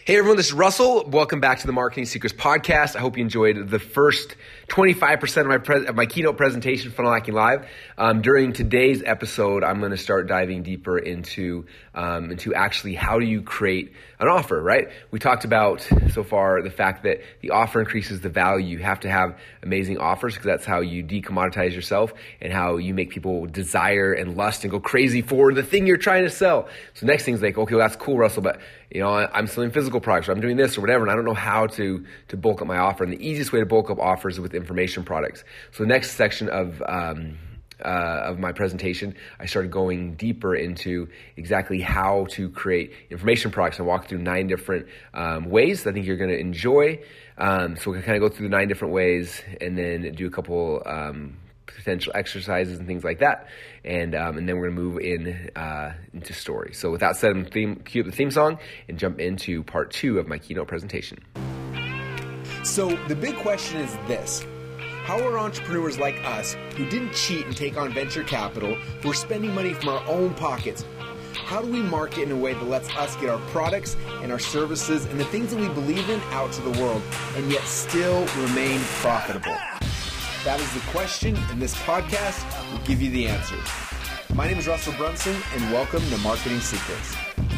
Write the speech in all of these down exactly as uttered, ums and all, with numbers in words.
Hey everyone, this is Russell. Welcome back to the Marketing Secrets Podcast. I hope you enjoyed the first twenty-five percent of my pre- of my keynote presentation, Funnel Hacking Live. Um, during today's episode, I'm going to start diving deeper into um, into actually how do you create an offer, right? We talked about so far the fact that the offer increases the value. You have to have amazing offers because that's how you decommoditize yourself and how you make people desire and lust and go crazy for the thing you're trying to sell. So next thing is like, okay, well, that's cool, Russell, but you know, I'm selling physical products, or I'm doing this or whatever, and I don't know how to to bulk up my offer. And the easiest way to bulk up offers is with information products. So the next section of um, uh, of my presentation, I started going deeper into exactly how to create information products. I walked through nine different um, ways that I think you're going to enjoy. Um, so we can kind of go through the nine different ways and then do a couple um, potential exercises and things like that. And um, and then we're going to move in uh, into story. So with that said, I'm theme, cue up the theme song and jump into part two of my keynote presentation. So the big question is this. How are entrepreneurs like us who didn't cheat and take on venture capital, who are spending money from our own pockets, how do we market in a way that lets us get our products and our services and the things that we believe in out to the world and yet still remain profitable? That is the question, and this podcast will give you the answers. My name is Russell Brunson, and welcome to Marketing Secrets.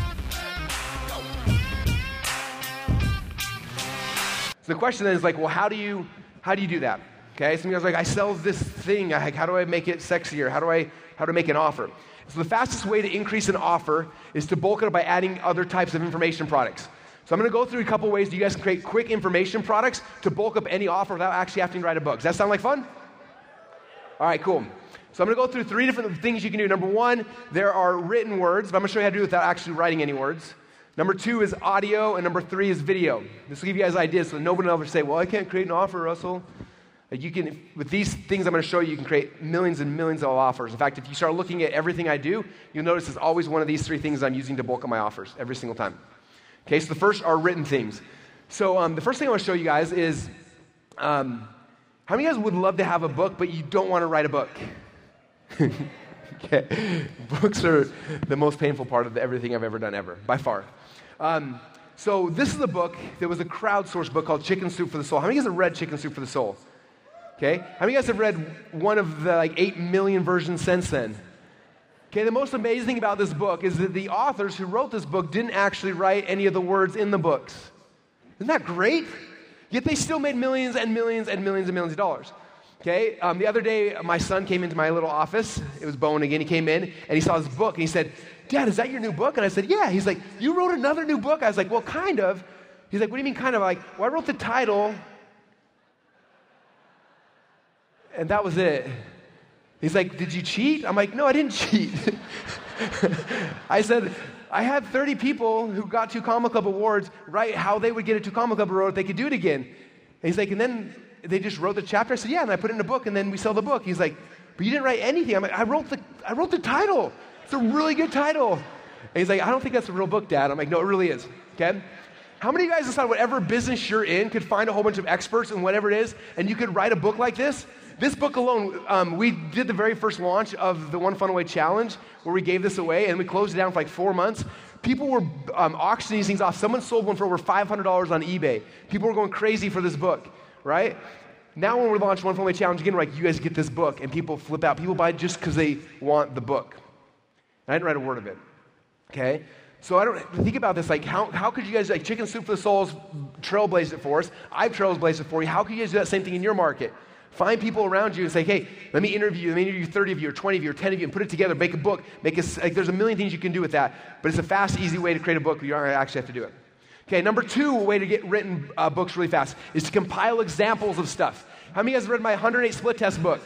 So the question then is like, well, how do you how do you do that? Okay, some guys are like, I sell this thing. I, how do I make it sexier? How do I how do I make an offer? So the fastest way to increase an offer is to bulk it up by adding other types of information products. So I'm going to go through a couple ways that you guys can create quick information products to bulk up any offer without actually having to write a book. Does that sound like fun? All right, cool. So I'm going to go through three different things you can do. Number one, there are written words, but I'm going to show you how to do it without actually writing any words. Number two is audio, and number three is video. This will give you guys ideas so nobody will ever say, well, I can't create an offer, Russell. Like you can, with these things I'm going to show you, you can create millions and millions of offers. In fact, if you start looking at everything I do, you'll notice there's always one of these three things I'm using to bulk up my offers every single time. Okay, so the first are written things. So um, the first thing I want to show you guys is, um, how many of you guys would love to have a book, but you don't want to write a book? Okay. Books are the most painful part of everything I've ever done ever, by far. Um, so this is a book. There was a crowdsourced book called Chicken Soup for the Soul. How many of you guys have read Chicken Soup for the Soul? Okay. How many of you guys have read one of the like eight million versions since then? Okay, the most amazing thing about this book is that the authors who wrote this book didn't actually write any of the words in the books. Isn't that great? Yet they still made millions and millions and millions and millions of dollars. Okay, um, the other day, my son came into my little office. It was Bowen again. He came in, and he saw this book, and he said, Dad, is that your new book? And I said, yeah. He's like, you wrote another new book? I was like, well, kind of. He's like, what do you mean kind of? I'm like, well, I wrote the title, and that was it. He's like, did you cheat? I'm like, no, I didn't cheat. I said, I had thirty people who got two Comma Club awards write how they would get a two Comma Club award if they could do it again. And he's like, and then they just wrote the chapter. I said, yeah, and I put it in a book, and then we sell the book. He's like, but you didn't write anything. I'm like, I wrote the, I wrote the title. It's a really good title. And he's like, I don't think that's a real book, Dad. I'm like, no, it really is. Okay? How many of you guys decide whatever business you're in could find a whole bunch of experts in whatever it is, and you could write a book like this? This book alone, um, we did the very first launch of the One Funnel Away Challenge where we gave this away, and we closed it down for like four months. People were um, auctioning these things off. Someone sold one for over five hundred dollars on eBay. People were going crazy for this book, right? Now when we launch One Funnel Away Challenge again, we're like, you guys get this book, and people flip out. People buy it just because they want the book. And I didn't write a word of it, okay? So I don't think about this, like how, how could you guys, like Chicken Soup for the Soul's trailblazed it for us. I've trailblazed it for you. How could you guys do that same thing in your market? Find people around you and say, hey, let me interview you. Let me interview thirty of you or twenty of you or ten of you and put it together, make a book. Make a, like, there's a million things you can do with that, but it's a fast, easy way to create a book. You don't actually have to do it. Okay, number two way to get written uh, books really fast is to compile examples of stuff. How many of you guys read my one hundred eight split test book?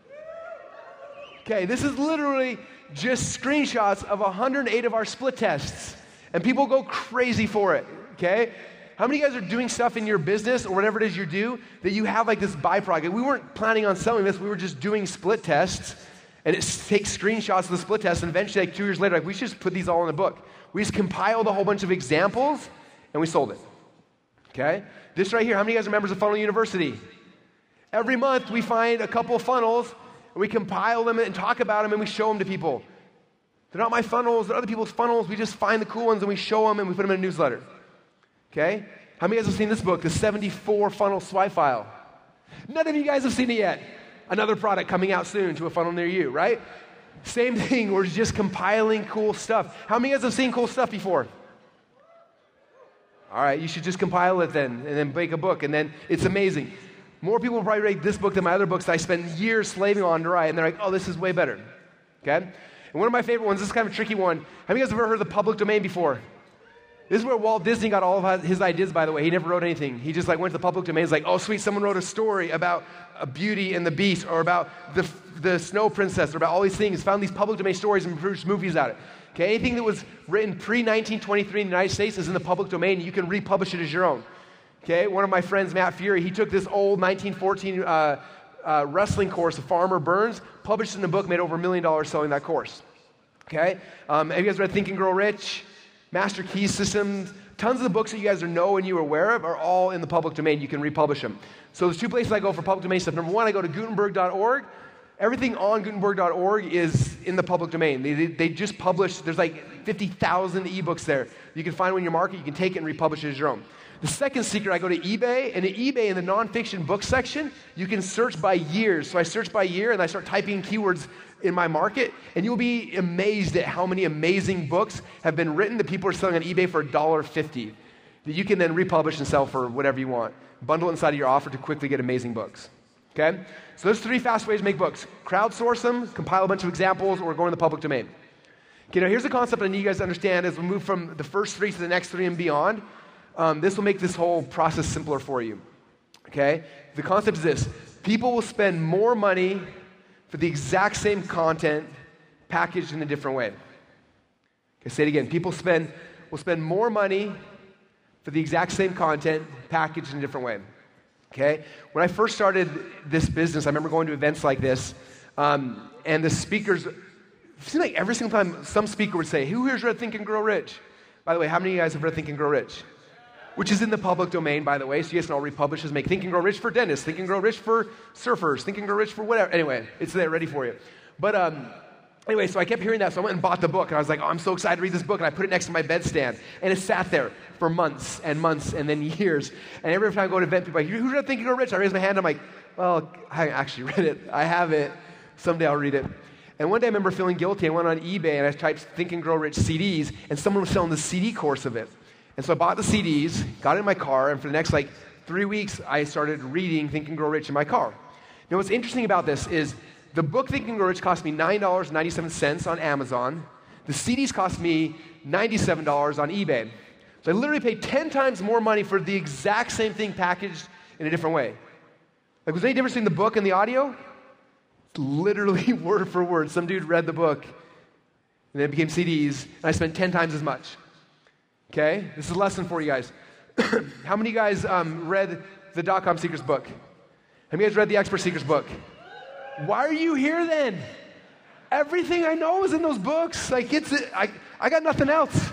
Okay, this is literally just screenshots of one hundred eight of our split tests, and people go crazy for it, okay? How many of you guys are doing stuff in your business or whatever it is you do that you have like this byproduct? We weren't planning on selling this. We were just doing split tests, and it takes screenshots of the split tests, and eventually, like two years later, like we should just put these all in a book. We just compiled a whole bunch of examples, and we sold it, okay? This right here, how many of you guys are members of Funnel University? Every month, we find a couple of funnels, and we compile them and talk about them, and we show them to people. They're not my funnels. They're other people's funnels. We just find the cool ones, and we show them, and we put them in a newsletter. Okay? How many of you guys have seen this book, The seventy-four Funnel Swipe File? None of you guys have seen it yet. Another product coming out soon to a funnel near you, right? Same thing, we're just compiling cool stuff. How many of you guys have seen cool stuff before? All right, you should just compile it then, and then make a book, and then it's amazing. More people will probably read this book than my other books that I spend years slaving on to write, and they're like, oh, this is way better, okay? And one of my favorite ones, this is kind of a tricky one. Have you guys ever heard of the public domain before? This is where Walt Disney got all of his ideas, by the way. He never wrote anything. He just like went to the public domain. He's like, oh, sweet, someone wrote a story about a Beauty and the Beast, or about the, the Snow Princess, or about all these things. Found these public domain stories and produced movies out of it. Okay, anything that was written pre nineteen twenty-three in the United States is in the public domain. You can republish it as your own. Okay, one of my friends, Matt Fury, he took this old nineteen fourteen uh, uh, wrestling course of Farmer Burns, published it in a book, made over a million dollars selling that course. Okay, um, have you guys read Think and Grow Rich? Master Key Systems? Tons of the books that you guys know and you are aware of are all in the public domain. You can republish them. So there's two places I go for public domain stuff. Number one, I go to Gutenberg dot org. Everything on Gutenberg dot org is in the public domain. They, they, they just publish, there's like fifty thousand ebooks there. You can find one in your market, you can take it and republish it as your own. The second secret, I go to eBay, and at eBay in the nonfiction book section, you can search by years. So I search by year, and I start typing keywords in my market, and you'll be amazed at how many amazing books have been written that people are selling on eBay for one dollar fifty that you can then republish and sell for whatever you want. Bundle it inside of your offer to quickly get amazing books. Okay? So there's three fast ways to make books. Crowdsource them, compile a bunch of examples, or go in the public domain. Okay, now here's a concept I need you guys to understand as we move from the first three to the next three and beyond. Um, this will make this whole process simpler for you. Okay? The concept is this. People will spend more money for the exact same content packaged in a different way. Okay, say it again. People spend will spend more money for the exact same content packaged in a different way. Okay? When I first started this business, I remember going to events like this, um, and the speakers, it seemed like every single time some speaker would say, who here's read Think and Grow Rich? By the way, how many of you guys have read Think and Grow Rich? Which is in the public domain, by the way, so you guys can all republish this, make Think and Grow Rich for dentists, Think and Grow Rich for surfers, Think and Grow Rich for whatever. Anyway, it's there, ready for you. But um, anyway, so I kept hearing that, so I went and bought the book, and I was like, oh, I'm so excited to read this book, and I put it next to my bedstand, and it sat there for months and months and then years. And every time I go to an event, people are like, who's read Think and Grow Rich? I raise my hand, I'm like, well, I actually read it. I have it. Someday I'll read it. And one day I remember feeling guilty. I went on eBay, and I typed Think and Grow Rich C Ds, and someone was selling the C D course of it. And so I bought the C Ds, got it in my car, and for the next like three weeks, I started reading Think and Grow Rich in my car. Now what's interesting about this is the book Think and Grow Rich cost me nine dollars and ninety-seven cents on Amazon. The C Ds cost me ninety-seven dollars on eBay. So I literally paid ten times more money for the exact same thing packaged in a different way. Like, was there any difference between the book and the audio? It's literally word for word. Some dude read the book, and then it became C Ds, and I spent ten times as much. Okay? This is a lesson for you guys. How many of you guys um, read the Dot-Com Secrets book? How many of you guys read the Expert Secrets book? Why are you here then? Everything I know is in those books. Like, it's, I, I got nothing else.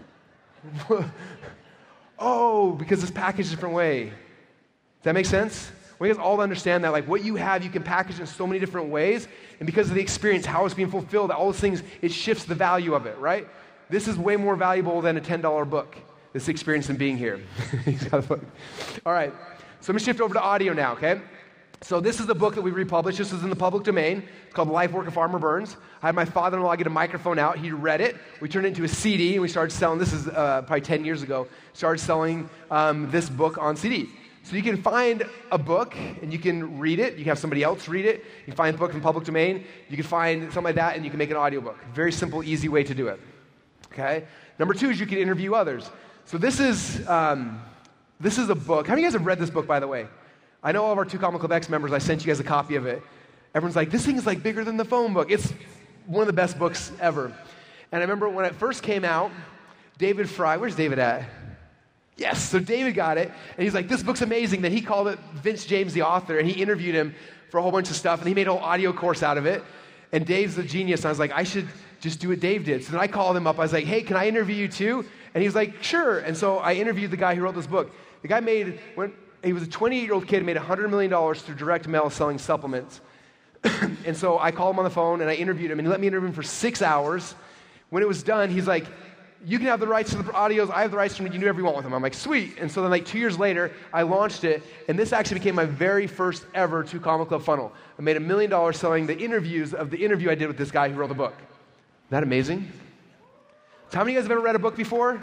Oh, because it's packaged a different way. Does that make sense? We guys all understand that, like, what you have, you can package in so many different ways, and because of the experience, how it's being fulfilled, all those things, it shifts the value of it, right? This is way more valuable than a ten dollar book, this experience in being here. All right, so I'm going to shift over to audio now, okay? So this is the book that we republished. This is in the public domain. It's called The Life Work of Farmer Burns. I had my father-in-law get a microphone out. He read it. We turned it into a C D, and we started selling, this is uh, probably ten years ago, started selling um, this book on C D. So you can find a book, and you can read it. You can have somebody else read it. You can find a book in public domain. You can find something like that, and you can make an audiobook. Very simple, easy way to do it. Okay? Number two is you can interview others. So this is um, this is a book. How many of you guys have read this book, by the way? I know all of our Two Comma Club X members, I sent you guys a copy of it. Everyone's like, this thing is like bigger than the phone book. It's one of the best books ever. And I remember when it first came out, David Fry, where's David at? Yes, so David got it, and he's like, this book's amazing. Then he called it Vince James, the author, and he interviewed him for a whole bunch of stuff, and he made a whole audio course out of it. And Dave's a genius, and I was like, I should just do what Dave did. So then I called him up. I was like, hey, can I interview you too? And he was like, sure. And so I interviewed the guy who wrote this book. The guy made, when, he was a twenty-eight-year-old kid, made one hundred million dollars through direct mail selling supplements. And so I called him on the phone, and I interviewed him, and he let me interview him for six hours. When it was done, he's like, you can have the rights to the audios, I have the rights to them, you can do whatever you want with them. I'm like, sweet. And so then like two years later, I launched it, and this actually became my very first ever Two Comma Club funnel. I made a million dollars selling the interviews of the interview I did with this guy who wrote the book. Isn't that amazing? So how many of you guys have ever read a book before?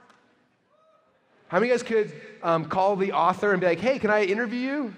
How many of you guys could um, call the author and be like, hey, can I interview you?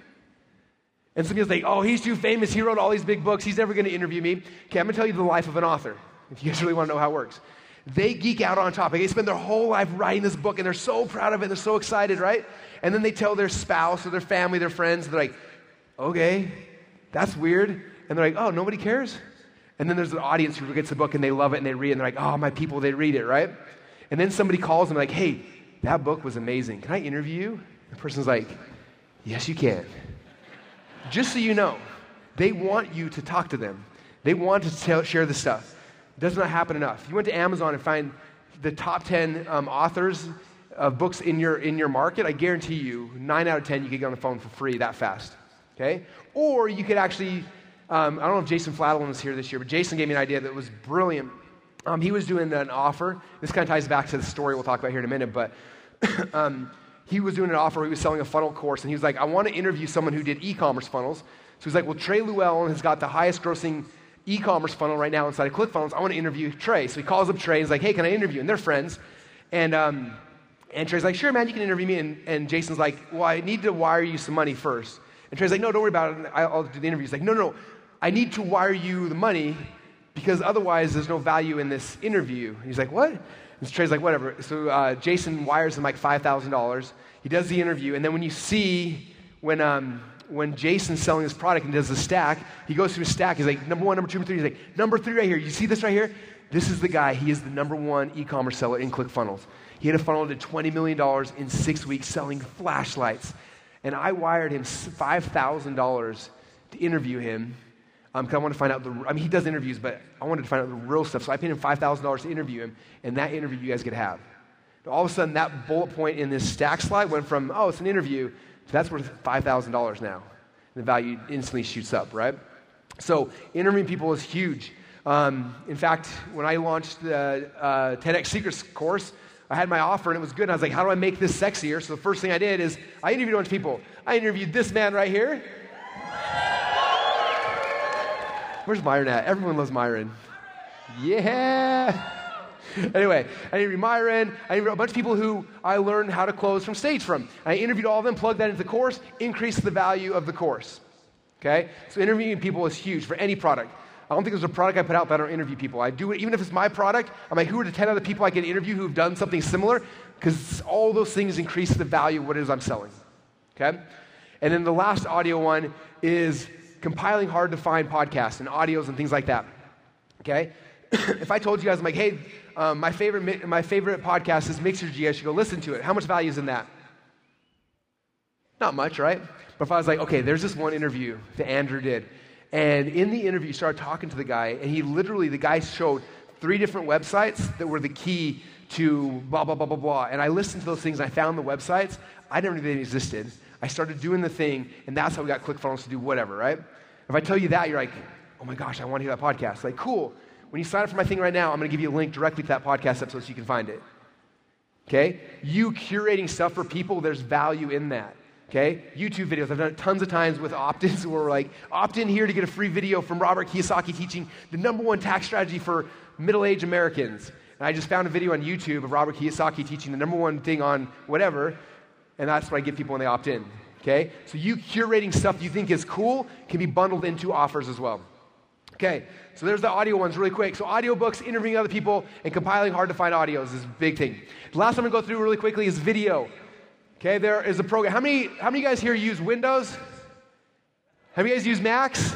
And some people's like, oh, he's too famous. He wrote all these big books. He's never going to interview me. Okay, I'm going to tell you the life of an author, if you guys really want to know how it works. They geek out on a topic. They spend their whole life writing this book, and they're so proud of it. They're so excited, right? And then they tell their spouse or their family, their friends, they're like, okay, that's weird. And they're like, oh, nobody cares? And then there's an audience who gets the book, and they love it, and they read it, and they're like, oh, my people, they read it, right? And then somebody calls them like, hey, that book was amazing. Can I interview you? The person's like, yes, you can. Just so you know, they want you to talk to them. They want to tell, share this stuff. It does not happen enough. You went to Amazon and find the top ten um, authors of books in your in your market, I guarantee you, nine out of ten you could get on the phone for free that fast, okay? Or you could actually, um, I don't know if Jason Fladlin was here this year, but Jason gave me an idea that was brilliant. Um, he was doing an offer. This kind of ties back to the story we'll talk about here in a minute, but um, he was doing an offer where he was selling a funnel course, and he was like, I want to interview someone who did e-commerce funnels. So he's like, well, Trey Llewellyn has got the highest grossing e-commerce funnel right now inside of ClickFunnels. I want to interview Trey. So he calls up Trey, and he's like, hey, can I interview you? And they're friends. And um, and Trey's like, sure, man, you can interview me. And, and Jason's like, well, I need to wire you some money first. And Trey's like, no, don't worry about it. I'll do the interview. He's like, no, no, I need to wire you the money because otherwise there's no value in this interview. And he's like, what? And Trey's like, whatever. So uh, Jason wires him like five thousand dollars. He does the interview. And then when you see, when um, when Jason's selling his product and does the stack, he goes through his stack. He's like, number one, number two, number three. He's like, number three right here. You see this right here? This is the guy. He is the number one e-commerce seller in ClickFunnels. He had a funnel to twenty million dollars in six weeks selling flashlights. And I wired him five thousand dollars to interview him. Um, cause I want to find out the, I mean, he does interviews, but I wanted to find out the real stuff. So I paid him five thousand dollars to interview him, and that interview you guys could have. But all of a sudden, that bullet point in this stack slide went from, oh, it's an interview, to that's worth five thousand dollars now. And the value instantly shoots up, right? So interviewing people is huge. Um, in fact, when I launched the uh, ten X Secrets course, I had my offer, and it was good. And I was like, how do I make this sexier? So the first thing I did is I interviewed a bunch of people. I interviewed this man right here. Where's Myron at? Everyone loves Myron. Yeah. Anyway, I interviewed Myron. I interviewed a bunch of people who I learned how to close from stage from. I interviewed all of them, plugged that into the course, increased the value of the course. Okay? So interviewing people is huge for any product. I don't think there's a product I put out that I don't interview people. I do it, even if it's my product, I'm like, who are the ten other people I can interview who have done something similar? Because all those things increase the value of what it is I'm selling. Okay? And then the last audio one is compiling hard-to-find podcasts and audios and things like that, okay? If I told you guys, I'm like, hey, um, my favorite my favorite podcast is Mixergy, I should go listen to it. How much value is in that? Not much, right? But if I was like, okay, there's this one interview that Andrew did, and in the interview, you started talking to the guy, and he literally, the guy showed three different websites that were the key to blah, blah, blah, blah, blah, and I listened to those things, and I found the websites. I never knew they existed. I started doing the thing, and that's how we got ClickFunnels to do whatever, right? If I tell you that, you're like, oh my gosh, I want to hear that podcast. Like, cool. When you sign up for my thing right now, I'm going to give you a link directly to that podcast episode so you can find it. Okay? You curating stuff for people, there's value in that. Okay? YouTube videos. I've done it tons of times with opt-ins where we're like, opt in here to get a free video from Robert Kiyosaki teaching the number one tax strategy for middle-aged Americans. And I just found a video on YouTube of Robert Kiyosaki teaching the number one thing on whatever, and that's what I give people when they opt in. Okay? So you curating stuff you think is cool can be bundled into offers as well. Okay, so there's the audio ones really quick. So audiobooks, interviewing other people, and compiling hard-to-find audios is a big thing. The last I'm going to go through really quickly is video. Okay, there is a program. How many, how many guys here use Windows? How many guys use Macs?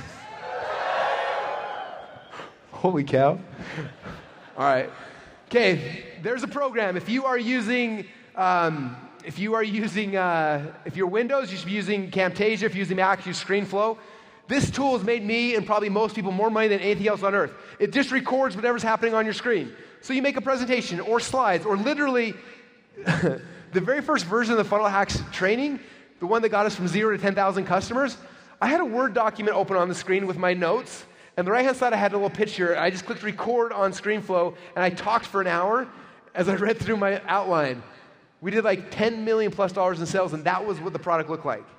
Holy cow. All right. Okay, there's a program. If you are using... Um, If you are using, uh, if you're Windows, you should be using Camtasia. If you're using Mac, use ScreenFlow. This tool has made me and probably most people more money than anything else on earth. It just records whatever's happening on your screen. So you make a presentation or slides or literally the very first version of the Funnel Hacks training, the one that got us from zero to ten thousand customers, I had a Word document open on the screen with my notes, and the right-hand side I had a little picture. I just clicked record on ScreenFlow, and I talked for an hour. as I read through my outline. We did like ten million plus dollars in sales, and that was what the product looked like.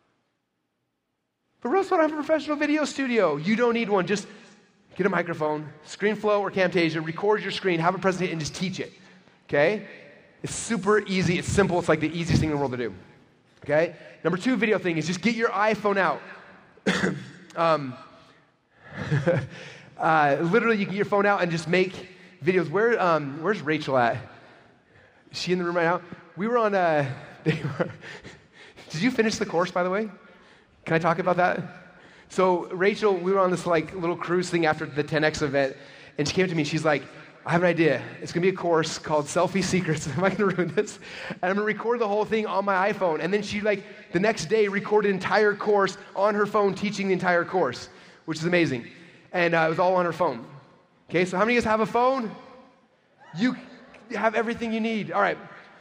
But Russell, I have a professional video studio. You don't need one. Just get a microphone, ScreenFlow or Camtasia, record your screen, have a presentation, and just teach it. Okay? It's super easy. It's simple. It's like the easiest thing in the world to do. Okay? Number two video thing is just get your iPhone out. um, uh, literally, you get your phone out and just make videos. Where, um, where's Rachel at? Is she in the room right now? We were on a... They were, did you finish the course, by the way? Can I talk about that? So Rachel, we were on this like little cruise thing after the ten X event, and she came to me, she's like, I have an idea. It's going to be a course called Selfie Secrets. Am I going to ruin this? And I'm going to record the whole thing on my iPhone. And then she, like, the next day recorded an entire course on her phone teaching the entire course, which is amazing. And uh, it was all on her phone. Okay, so how many of you guys have a phone? You have everything you need. All right.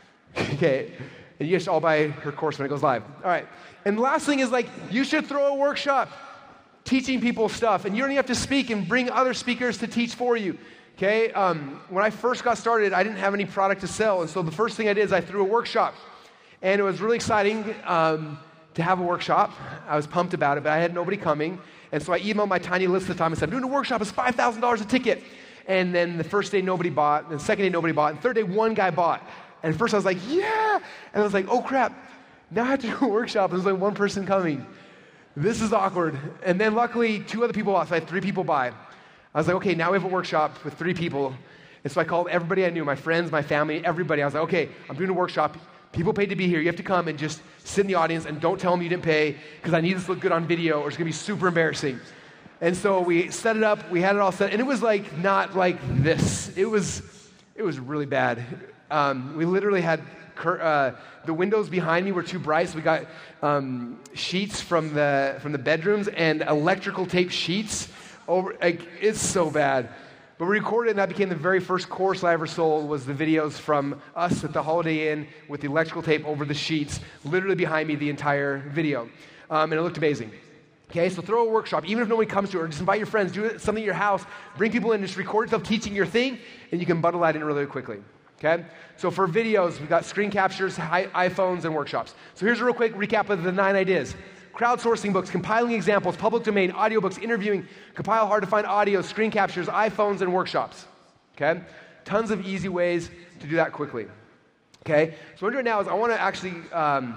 Okay. And you guys should all buy her course when it goes live. All right. And the last thing is, like, you should throw a workshop teaching people stuff. And you don't even have to speak and bring other speakers to teach for you. Okay, um, when I first got started, I didn't have any product to sell, and so the first thing I did is I threw a workshop, and it was really exciting um, to have a workshop. I was pumped about it, but I had nobody coming, and so I emailed my tiny list at the time and said, I'm doing a workshop, it's five thousand dollars a ticket, and then the first day nobody bought, and the second day nobody bought, and the third day one guy bought, and at first I was like, yeah, and I was like, oh crap, now I have to do a workshop, and there's like one person coming. This is awkward, and then luckily two other people bought, so I had three people buy. I was like, okay, now we have a workshop with three people. And so I called everybody I knew, my friends, my family, everybody. I was like, okay, I'm doing a workshop. People paid to be here. You have to come and just sit in the audience and don't tell them you didn't pay because I need this to look good on video or it's going to be super embarrassing. And so we set it up. We had it all set. And it was like not like this. It was, it was really bad. Um, we literally had cur- uh, the windows behind me were too bright, so we got um, sheets from the, from the bedrooms and electrical tape sheets. Over, like, it's so bad. But we recorded it, and that became the very first course I ever sold, was the videos from us at the Holiday Inn with the electrical tape over the sheets, literally behind me the entire video. Um, and it looked amazing. Okay, so throw a workshop. Even if nobody comes to it, or just invite your friends, do something at your house, bring people in, just record yourself teaching your thing, and you can bundle that in really quickly. Okay? So for videos, we've got screen captures, hi- iPhones, and workshops. So here's a real quick recap of the nine ideas. Crowdsourcing books, compiling examples, public domain, audiobooks, interviewing, compile hard-to-find audio, screen captures, iPhones, and workshops. Okay? Tons of easy ways to do that quickly. Okay? So what I'm doing now is I want to actually, um,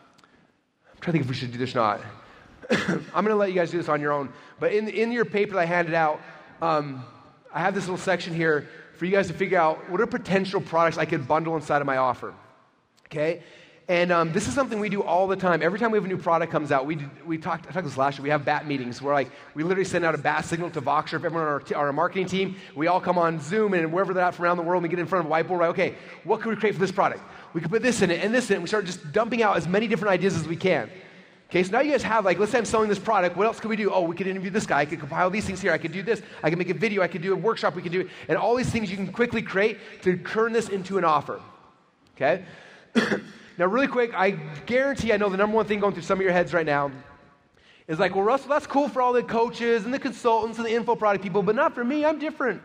I'm trying to think if we should do this or not. I'm going to let you guys do this on your own. But in, in your paper that I handed out, um, I have this little section here for you guys to figure out what are potential products I could bundle inside of my offer. Okay? And um, this is something we do all the time. Every time we have a new product comes out, we do, we talked, I talked this last year, we have bat meetings where like we literally send out a bat signal to Voxer, everyone on our, t- our marketing team. We all come on Zoom and wherever they're at from around the world, and we get in front of a whiteboard, right? Okay, what can we create for this product? We can put this in it and this in it. And we start just dumping out as many different ideas as we can. Okay, so now you guys have like, let's say I'm selling this product. What else could we do? Oh, we could interview this guy. I could compile these things here. I could do this. I could make a video. I could do a workshop. We could do it. And all these things you can quickly create to turn this into an offer. Okay? Now, really quick, I guarantee I know the number one thing going through some of your heads right now is like, well, Russell, that's cool for all the coaches and the consultants and the info product people, but not for me. I'm different.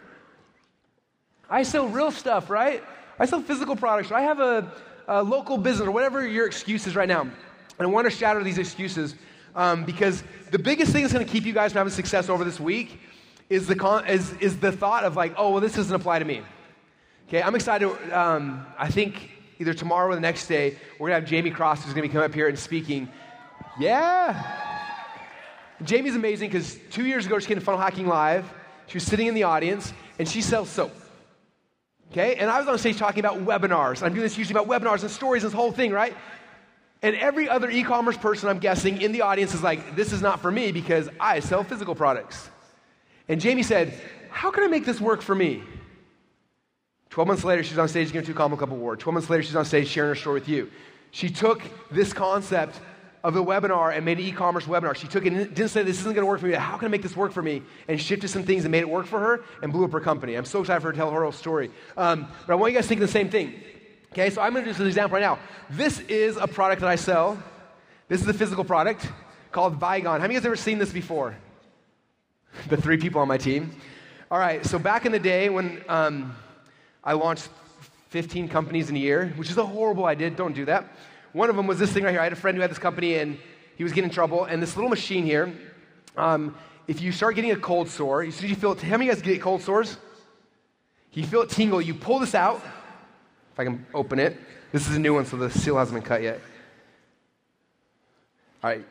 I sell real stuff, right? I sell physical products. I have a, a local business or whatever your excuse is right now. And I want to shatter these excuses um, because the biggest thing that's going to keep you guys from having success over this week is the con- is, is the thought of like, oh, well, this doesn't apply to me. Okay, I'm excited. Um, I think either tomorrow or the next day, we're going to have Jamie Cross who's going to be coming up here and speaking. Yeah. Jamie's amazing because two years ago she came to Funnel Hacking Live. She was sitting in the audience, and she sells soap. Okay? And I was on stage talking about webinars. I'm doing this usually about webinars and stories and this whole thing, right? And every other e-commerce person, I'm guessing, in the audience is like, this is not for me because I sell physical products. And Jamie said, how can I make this work for me? Twelve months later, she's on stage giving two Combo Club Award. Twelve months later, she's on stage sharing her story with you. She took this concept of the webinar and made an e-commerce webinar. She took it and didn't say, this isn't going to work for me. How can I make this work for me? And shifted some things and made it work for her and blew up her company. I'm so excited for her to tell her whole story. Um, but I want you guys to think the same thing. Okay, so I'm going to do this as an example right now. This is a product that I sell. This is a physical product called Vigon. How many of you guys have ever seen this before? The three people on my team. All right, so back in the day when um, I launched fifteen companies in a year, which is a horrible idea. Don't do that. One of them was this thing right here. I had a friend who had this company, and he was getting in trouble. And this little machine here, um, if you start getting a cold sore, you see you feel it. How many of you guys get cold sores? You feel it tingle. You pull this out. If I can open it. This is a new one, so the seal hasn't been cut yet. All right.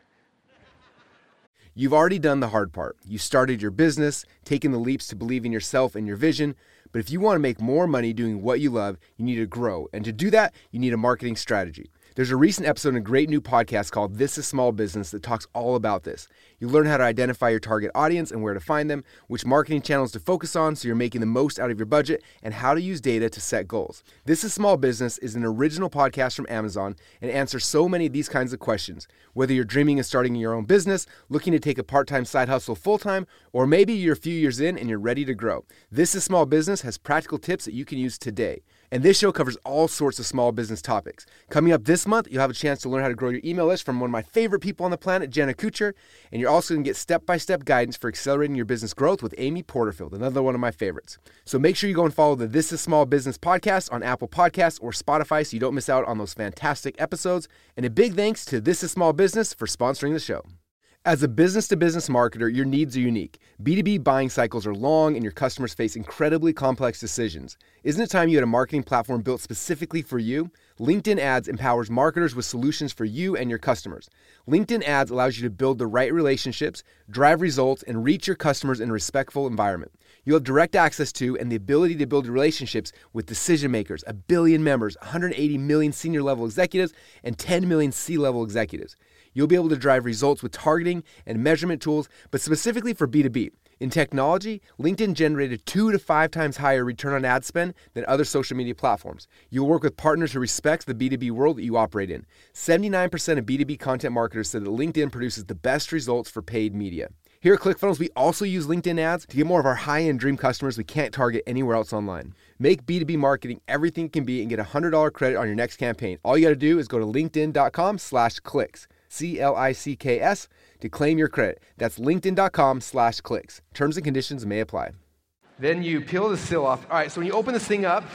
You've already done the hard part. You started your business, taken the leaps to believe in yourself and your vision. But if you want to make more money doing what you love, you need to grow. And to do that, you need a marketing strategy. There's a recent episode in a great new podcast called This is Small Business that talks all about this. You learn how to identify your target audience and where to find them, which marketing channels to focus on so you're making the most out of your budget, and how to use data to set goals. This is Small Business is an original podcast from Amazon and answers so many of these kinds of questions. Whether you're dreaming of starting your own business, looking to take a part-time side hustle full-time, or maybe you're a few years in and you're ready to grow. This is Small Business has practical tips that you can use today. And this show covers all sorts of small business topics. Coming up this month, you'll have a chance to learn how to grow your email list from one of my favorite people on the planet, Jenna Kutcher. And you're also going to get step-by-step guidance for accelerating your business growth with Amy Porterfield, another one of my favorites. So make sure you go and follow the This is Small Business podcast on Apple Podcasts or Spotify so you don't miss out on those fantastic episodes. And a big thanks to This is Small Business for sponsoring the show. As a business-to-business marketer, your needs are unique. B two B buying cycles are long and your customers face incredibly complex decisions. Isn't it time you had a marketing platform built specifically for you? LinkedIn Ads empowers marketers with solutions for you and your customers. LinkedIn Ads allows you to build the right relationships, drive results, and reach your customers in a respectful environment. You'll have direct access to and the ability to build relationships with decision makers, a billion members, one hundred eighty million senior level executives, and ten million C-level executives. You'll be able to drive results with targeting and measurement tools, but specifically for B two B. In technology, LinkedIn generated two to five times higher return on ad spend than other social media platforms. You'll work with partners who respect the B two B world that you operate in. seventy-nine percent of B two B content marketers said that LinkedIn produces the best results for paid media. Here at ClickFunnels, we also use LinkedIn ads to get more of our high-end dream customers we can't target anywhere else online. Make B two B marketing everything it can be and get a one hundred dollars credit on your next campaign. All you got to do is go to linkedin.com slash clicks. C L I C K S to claim your credit. That's linkedin.com slash clicks. Terms and conditions may apply. Then you peel the seal off. All right, so when you open this thing up,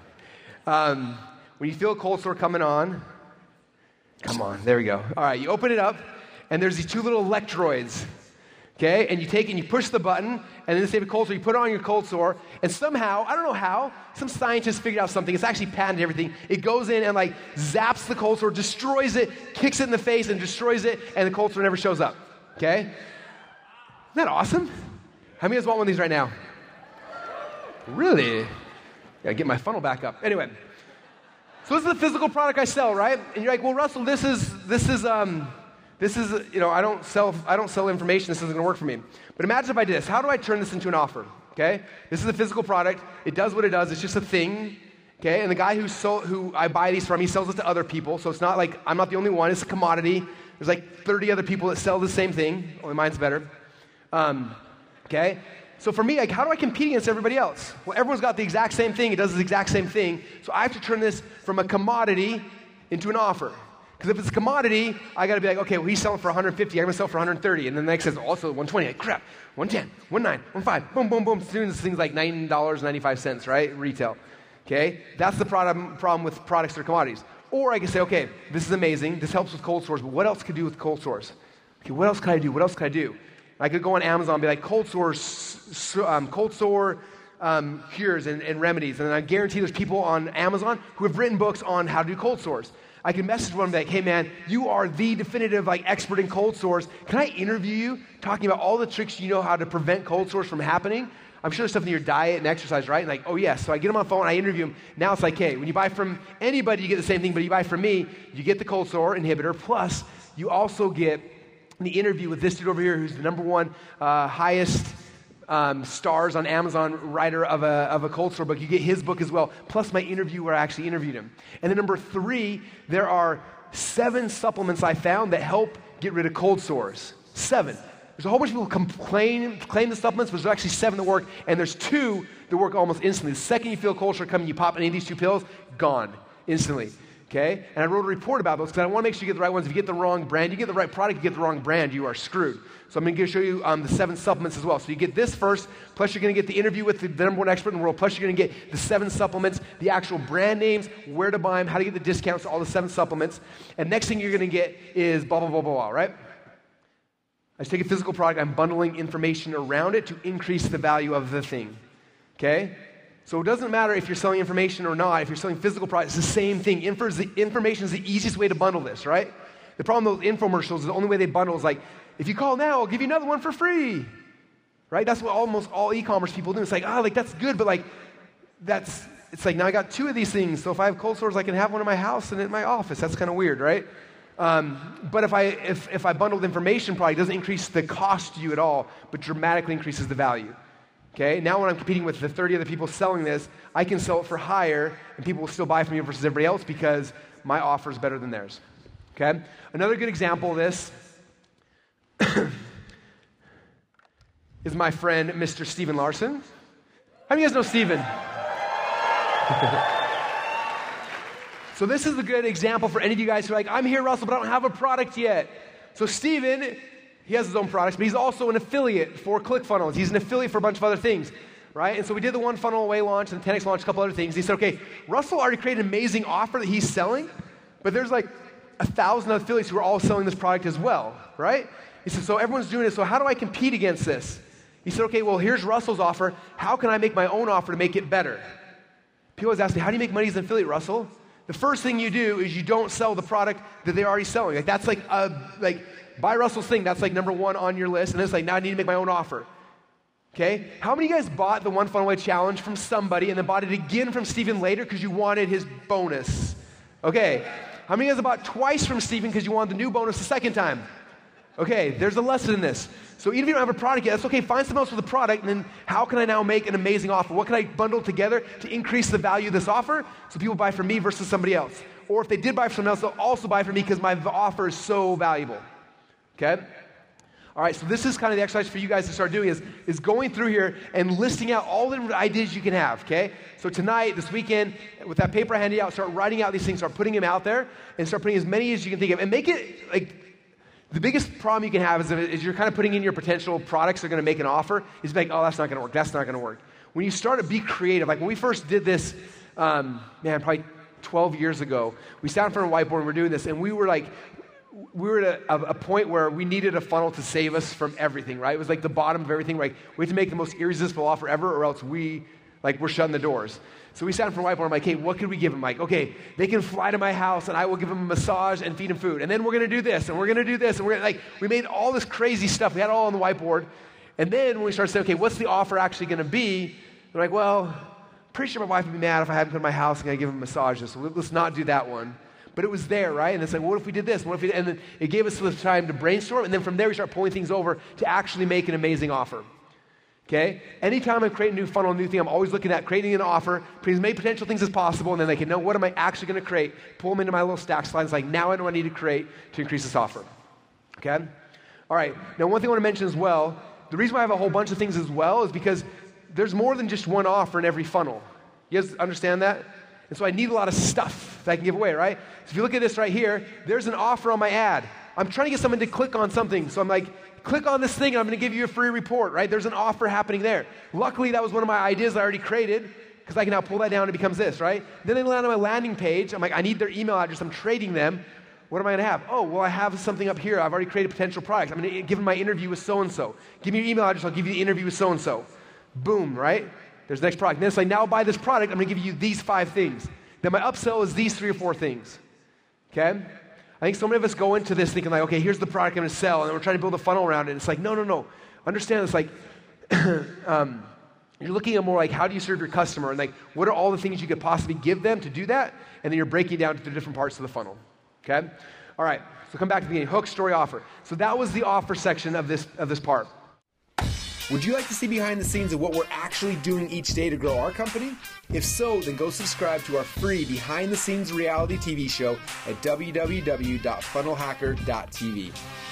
um, when you feel a cold sore coming on, come on, there we go. All right, you open it up, and there's these two little electrodes, okay? And you take it and you push the button, and then this save a cold sore, you put it on your cold sore, and somehow, I don't know how, some scientist figured out something. It's actually patented everything. It goes in and like zaps the cold sore, destroys it, kicks it in the face and destroys it, and the cold sore never shows up, okay? Isn't that awesome? How many of you guys want one of these right now? Really? Gotta get my funnel back up. Anyway, so this is the physical product I sell, right? And you're like, well, Russell, this is, this is, um, This is, you know, I don't sell, I don't sell information. This isn't going to work for me. But imagine if I did this. How do I turn this into an offer? Okay, this is a physical product. It does what it does. It's just a thing. Okay, and the guy who sold, who I buy these from, he sells it to other people. So it's not like I'm not the only one. It's a commodity. There's like thirty other people that sell the same thing. Only mine's better. Um, okay, so for me, like, how do I compete against everybody else? Well, everyone's got the exact same thing. It does the exact same thing. So I have to turn this from a commodity into an offer. Because if it's a commodity, I got to be like, okay, well, he's selling for one hundred fifty. I'm going to sell for one hundred thirty. And then the next says, also one twenty. Like, crap, one ten, one nine, one five. Boom, boom, boom. Soon this thing's like nine dollars and ninety-five cents, right? Retail. Okay? That's the problem, problem with products that are commodities. Or I can say, okay, this is amazing. This helps with cold sores. But what else could I do with cold sores? Okay, what else could I do? What else could I do? I could go on Amazon and be like, cold sores, um, cold sore um, cures and, and remedies. And I guarantee there's people on Amazon who have written books on how to do cold sores. I can message one and be like, hey man, you are the definitive like expert in cold sores. Can I interview you talking about all the tricks you know how to prevent cold sores from happening? I'm sure there's stuff in your diet and exercise, right? And like, oh yes. So I get him on the phone, I interview him. Now it's like, hey, when you buy from anybody, you get the same thing, but you buy from me, you get the cold sore inhibitor, plus you also get the interview with this dude over here who's the number one uh, highest Um, stars on Amazon writer of a, of a cold sore book. You get his book as well, plus my interview where I actually interviewed him. And then number three, there are seven supplements I found that help get rid of cold sores. Seven. There's a whole bunch of people complain, claim the supplements, but there's actually seven that work, and there's two that work almost instantly. The second you feel a cold sore coming, you pop any of these two pills, gone instantly. Okay? And I wrote a report about those because I want to make sure you get the right ones. If you get the wrong brand, you get the right product, you get the wrong brand, you are screwed. So I'm going to show you um, the seven supplements as well. So you get this first, plus you're going to get the interview with the number one expert in the world, plus you're going to get the seven supplements, the actual brand names, where to buy them, how to get the discounts, all the seven supplements. And next thing you're going to get is blah, blah, blah, blah, blah, right? I just take a physical product, I'm bundling information around it to increase the value of the thing. Okay? So it doesn't matter if you're selling information or not. If you're selling physical products, it's the same thing. Information is the easiest way to bundle this, right? The problem with infomercials is the only way they bundle is like, if you call now, I'll give you another one for free, right? That's what almost all e-commerce people do. It's like, oh, like that's good, but like that's, it's like now I got two of these things. So if I have cold stores, I can have one in my house and in my office. That's kind of weird, right? Um, but if I if if I bundled information product, it doesn't increase the cost to you at all, but dramatically increases the value. Okay, now when I'm competing with the thirty other people selling this, I can sell it for higher, and people will still buy from me versus everybody else because my offer is better than theirs. Okay, another good example of this is my friend, Mister Steven Larson. How do you guys know Steven? So this is a good example for any of you guys who are like, I'm here, Russell, but I don't have a product yet. So Steven, he has his own products, but he's also an affiliate for ClickFunnels. He's an affiliate for a bunch of other things, right? And so we did the One Funnel Away launch and the ten X launch, a couple other things. He said, okay, Russell already created an amazing offer that he's selling, but there's like a thousand affiliates who are all selling this product as well, right? He said, so everyone's doing it, so how do I compete against this? He said, okay, well, here's Russell's offer. How can I make my own offer to make it better? People always ask me, how do you make money as an affiliate, Russell? The first thing you do is you don't sell the product that they're already selling. Like that's like a, like buy Russell's thing. That's like number one on your list. And it's like, now I need to make my own offer. Okay? How many of you guys bought the One Funnel Away Challenge from somebody and then bought it again from Steven later because you wanted his bonus? Okay. How many of you guys bought twice from Steven because you wanted the new bonus the second time? Okay, there's a lesson in this. So even if you don't have a product yet, that's okay. Find someone else with a product, and then how can I now make an amazing offer? What can I bundle together to increase the value of this offer so people buy from me versus somebody else? Or if they did buy from someone else, they'll also buy from me because my offer is so valuable. Okay? All right, so this is kind of the exercise for you guys to start doing is, is going through here and listing out all the different ideas you can have, okay? So tonight, this weekend, with that paper I handed out, start writing out these things, start putting them out there, and start putting as many as you can think of. And make it, like, the biggest problem you can have is, is you're kind of putting in your potential products that are going to make an offer, is like, oh, that's not going to work, that's not going to work. When you start to be creative, like when we first did this, um, man, probably twelve years ago, we sat in front of a whiteboard and we're doing this, and we were like, we were at a, a point where we needed a funnel to save us from everything, right? It was like the bottom of everything. Like, we have to make the most irresistible offer ever, or else we, like, we're shutting the doors. So we sat in front of a whiteboard, I'm like, hey, what could we give them? Like, okay, they can fly to my house, and I will give them a massage and feed them food. And then we're going to do this, and we're going to do this, and we're gonna, like, we made all this crazy stuff. We had it all on the whiteboard. And then when we started saying, okay, what's the offer actually going to be? They're like, well, pretty sure my wife would be mad if I hadn't come to my house and I give them massages, so let's not do that one. But it was there, right? And it's like, well, what if we did this? What if we did? And then it gave us the time to brainstorm, and then from there we start pulling things over to actually make an amazing offer. Okay? Anytime I'm creating a new funnel, a new thing, I'm always looking at creating an offer, creating as many potential things as possible, and then they can know what am I actually going to create, pull them into my little stack slides, like now I know what I need to create to increase this offer. Okay? All right. Now, one thing I want to mention as well, the reason why I have a whole bunch of things as well is because there's more than just one offer in every funnel. You guys understand that? And so I need a lot of stuff that I can give away, right? So if you look at this right here, there's an offer on my ad. I'm trying to get someone to click on something. So I'm like, click on this thing and I'm going to give you a free report, right? There's an offer happening there. Luckily, that was one of my ideas I already created because I can now pull that down and it becomes this, right? Then they land on my landing page. I'm like, I need their email address. I'm trading them. What am I going to have? Oh, well, I have something up here. I've already created potential products. I'm going to give them my interview with so-and-so. Give me your email address. I'll give you the interview with so-and-so. Boom, right? There's the next product. And then it's like, now buy this product. I'm going to give you these five things. Then my upsell is these three or four things. Okay? I think so many of us go into this thinking like, okay, here's the product I'm going to sell, and then we're trying to build a funnel around it. It's like, no, no, no. Understand it's like, um, you're looking at more like, how do you serve your customer? And like, what are all the things you could possibly give them to do that? And then you're breaking down to the different parts of the funnel. Okay? All right. So come back to the beginning. Hook, story, offer. So that was the offer section of this of this part. Would you like to see behind the scenes of what we're actually doing each day to grow our company? If so, then go subscribe to our free behind the scenes reality T V show at w w w dot funnel hacker dot t v.